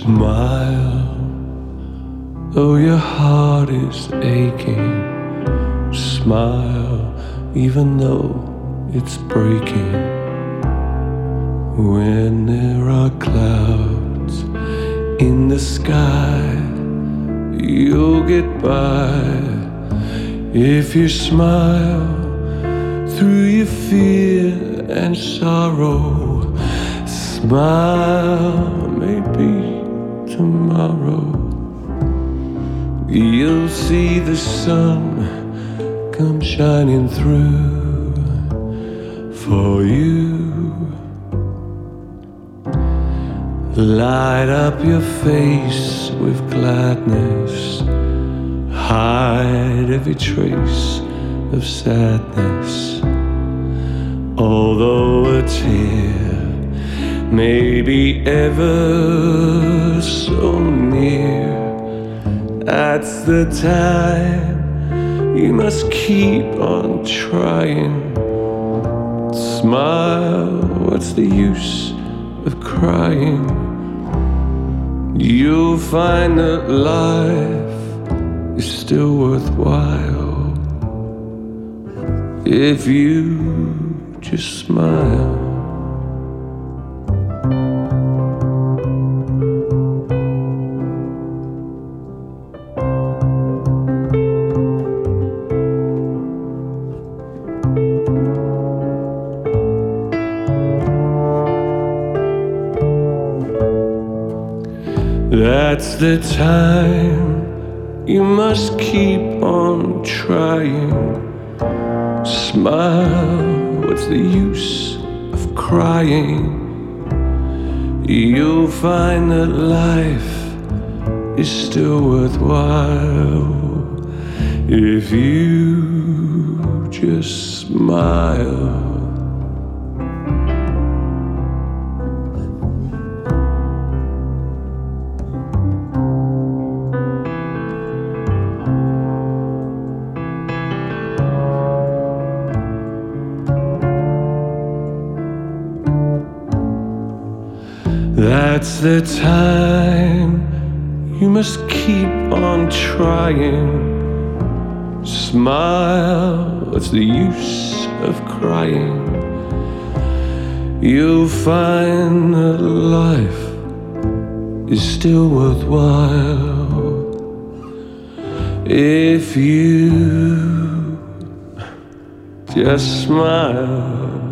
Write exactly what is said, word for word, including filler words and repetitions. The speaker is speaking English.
Smile, though your heart is aching. Smile, even though it's breaking. When there are clouds in the sky, you'll get by if you smile through your fear and sorrow. Smile, maybe tomorrow you'll see the sun come shining through for you. Light up your face with gladness, hide every trace of sadness. Although a tear may be ever so near, that's the time you must keep on trying. Smile, what's the use of crying? You'll find that life is still worthwhile if you just smile. That's the time you must keep on trying. Smile, what's the use of crying? You'll find that life is still worthwhile if you just smile. That's the time you must keep on trying. Smile, what's the use of crying? You'll find that life is still worthwhile if you just smile.